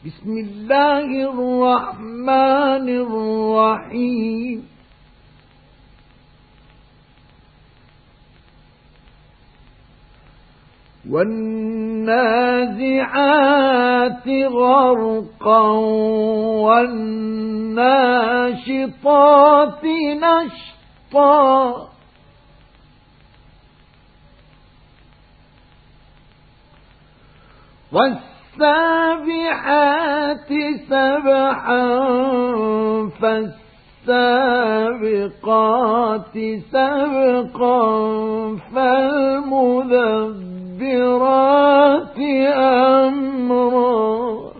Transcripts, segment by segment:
بسم الله الرحمن الرحيم والنازعات غرقا والناشطات نشطا والسابحات سبحا فالسابقات سبقا فالمدبرات أمرا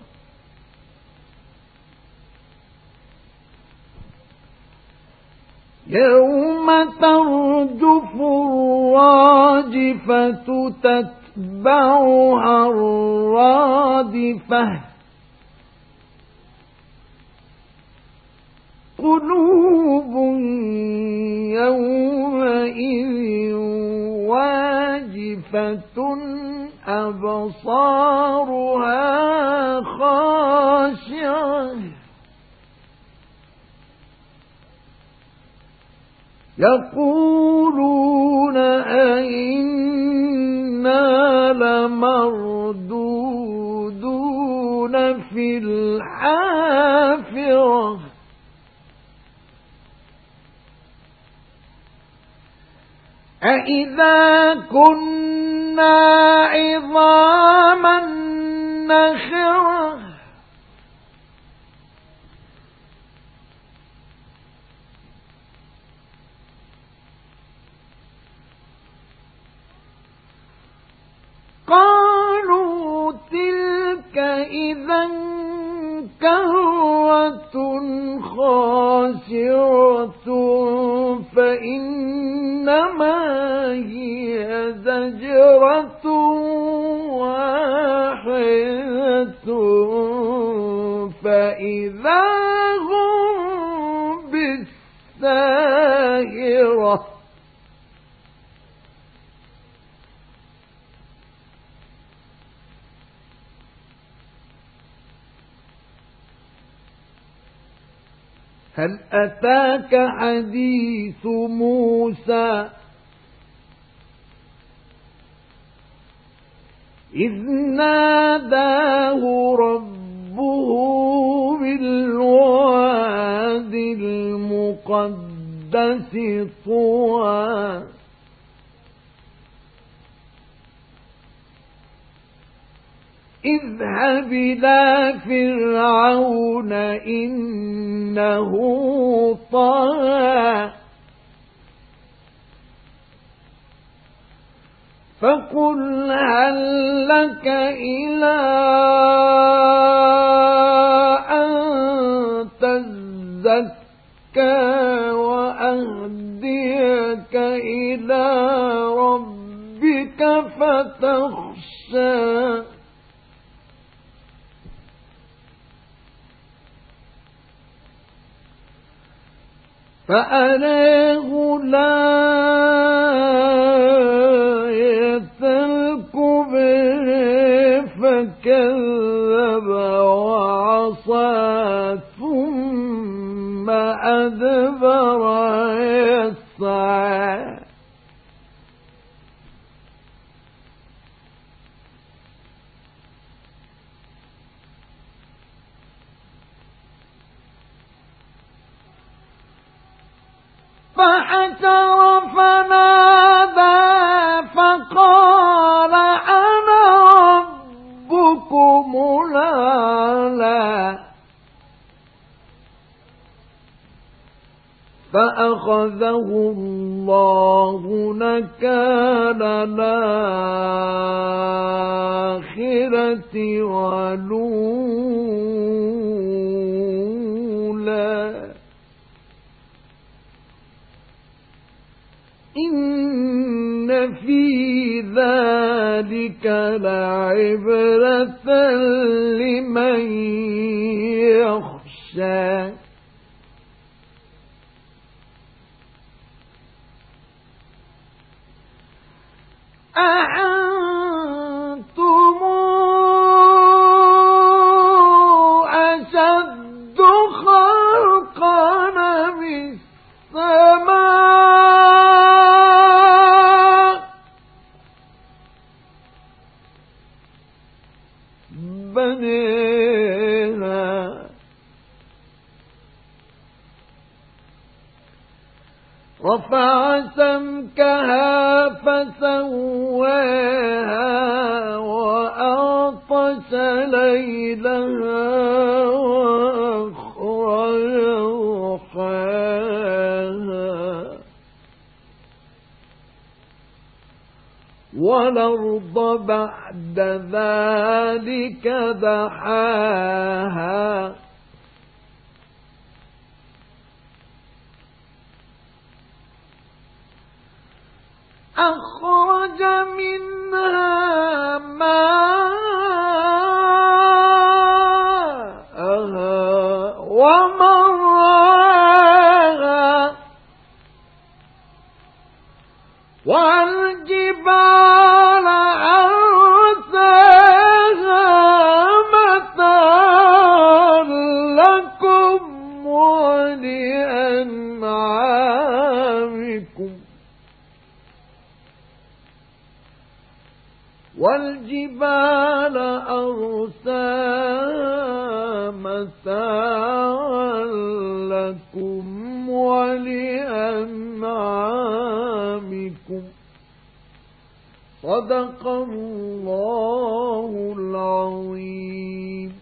يوم ترجف الراجفة تتبعها الرادفة قلوب يومئذ واجفة أبصارها خاشعة يقولون أئنا لمردودون في الحافرة أئذا كنا عظاما نخرة قالوا تلك إذا كرة خاسرة فإنما هي زجرة واحدة فإذا هم بالساهرة هل أتاك حديث موسى إذ ناداه ربه بالواد المقدس طوى اذهب إلى فرعون إنه طغى فقل هل لك إلى أن تزكى وأهديك إلى ربك فتخشى فأراه الآية الكبرى فكذب وعصى ثم أدبر يسعى فحشر فنادى فقال أنا ربكم الأعلى فأخذه الله نكال الآخرة والأولى إن في ذلك لعبرة لمن يخشى أأنتم بنيها رفع سمكها فسواها وأغطش ليلها وأخرج ضحاها والأرض بعد ذلك دحاها أخرج منها ماءها ومرعاها والجبال أرساها متاعا لكم ولأنعامكم والجبال أرساها متاعا لكم ولأنعامكم صدق الله العظيم.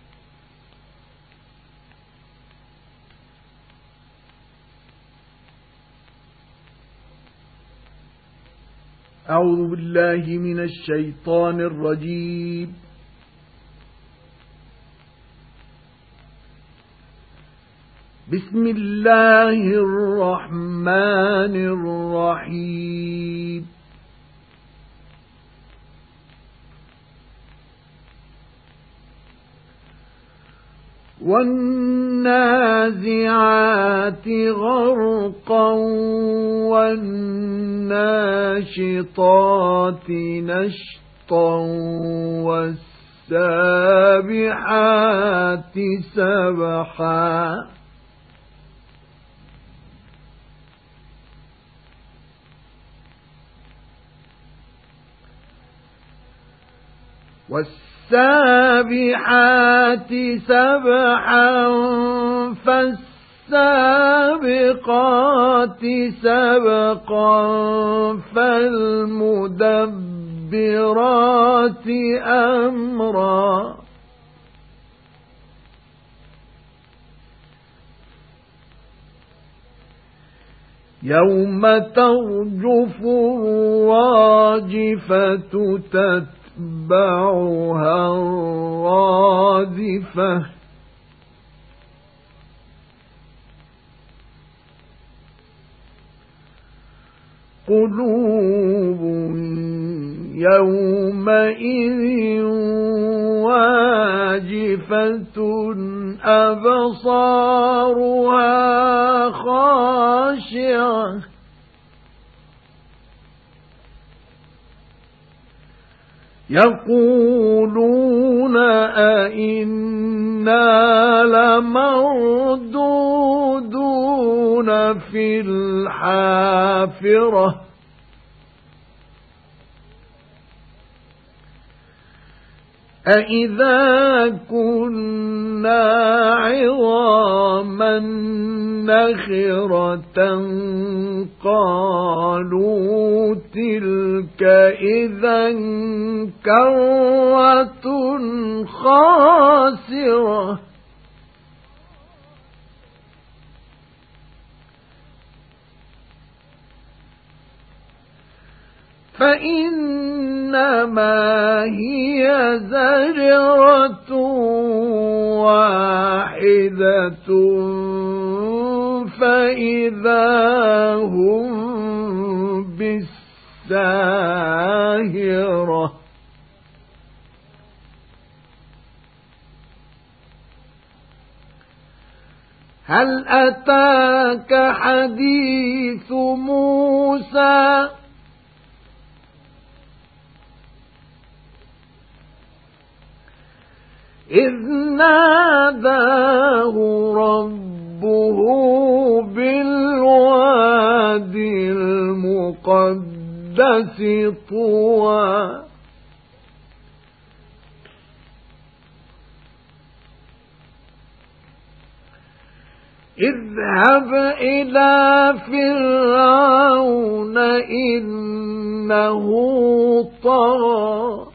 أعوذ بالله من الشيطان الرجيم. بسم الله الرحمن الرحيم. والنازعات غرقا والناشطات نشطا والسابحات سبحا والسابحات سبحا فالسابقات سبقا فالمدبرات أمرا يوم ترجف الراجفة تتبعها الرادفة قلوب يومئذ واجفة أبصارها خاشعة يقولون أئنا لمردودون في الحافرة أئذا كنا عظاما نخرة قالوا تلك إذا كرة خاسرة فإنما هي زجرة واحدة فإذا هم بالساهرة هل أتاك حديث موسى إذ ناداه ربه بالوادي المقدس طوى اذهب إلى فرعون إنه طغى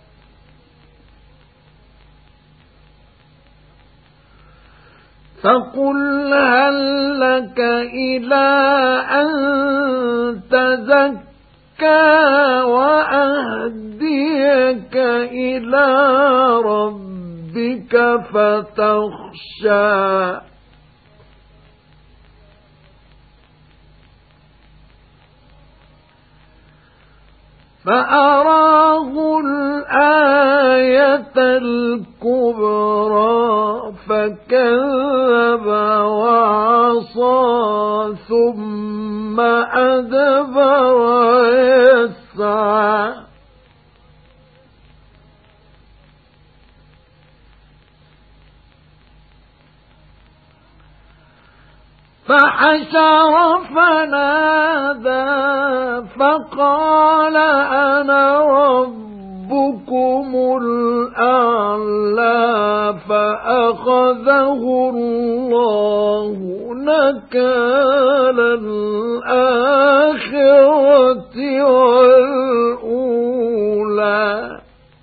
فقل هل لك إلى أن تزكى وأهديك إلى ربك فتخشى فأراه الآية الكبرى فكذب وعصى ثم أدبر يسعى فحشر فنادى فقال أنا ربكم الأعلى فأخذه الله نكال الآخرة والأولى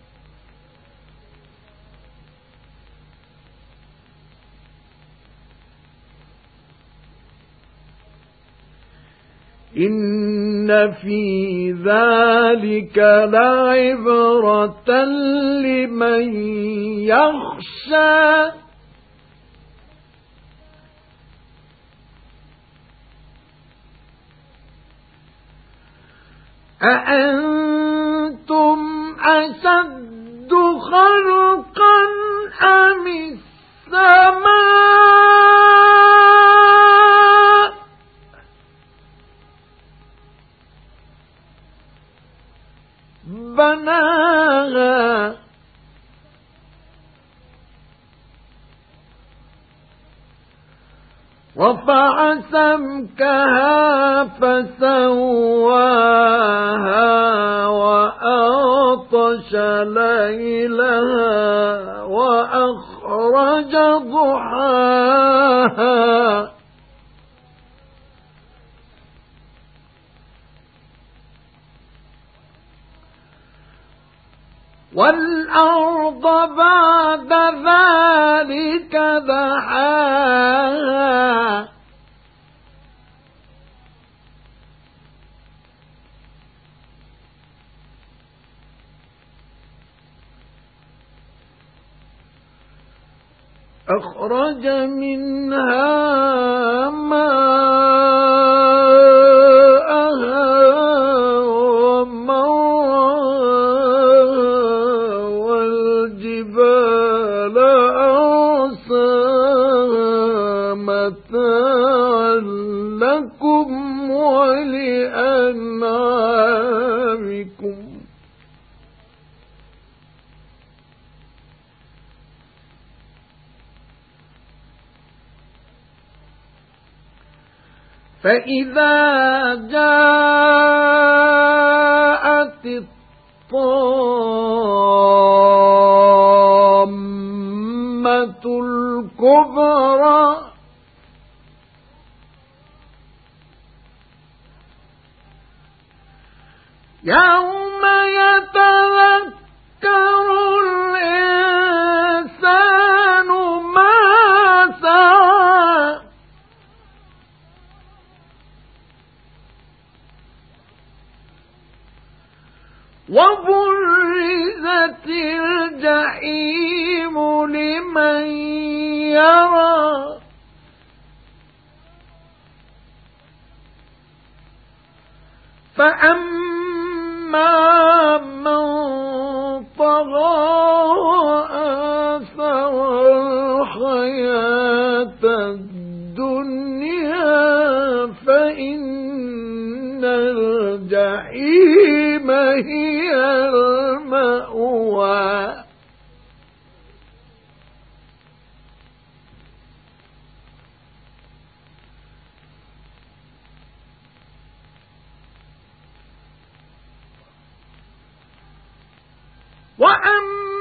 إن في ذلك لعبرة لمن يخشى أأنتم أشد خلقا أم السماء بناها رفع سمكها فسواها وأغطش ليلها وأخرج ضحاها والأرض بعد ذلك دحاها أخرج منها ماءها والجبال أرساها متاعا لكم ولأنعامكم فإذا جاءت الطامة الكبرى يوم يتذكر الإنسان ما سعى وبرزت الجحيم لمن يرى فأما من طغى وآثر الحياة الدنيا فإن الجحيم هي المأوى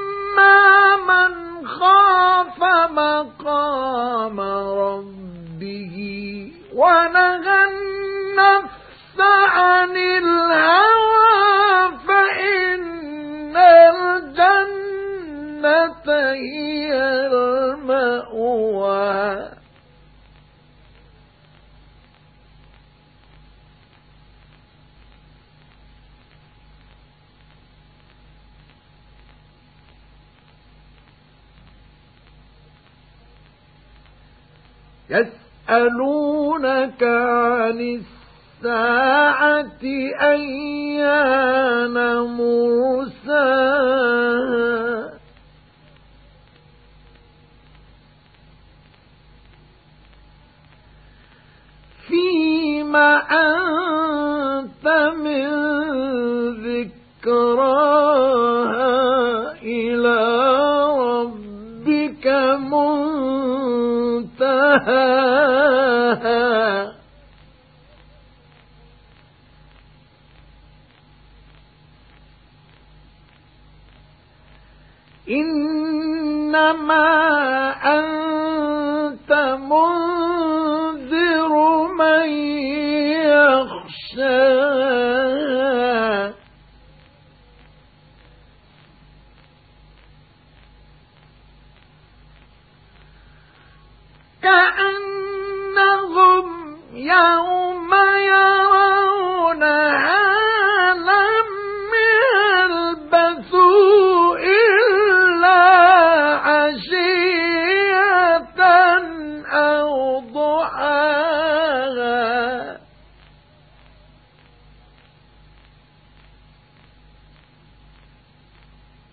وأما من خاف مقام ربه هي المأوى يسألونك عن الساعة أيان مرساها فيما أنت من ذكراها إلى ربك منتهاها إنما أنت منذر من يخشاها كأنهم يوم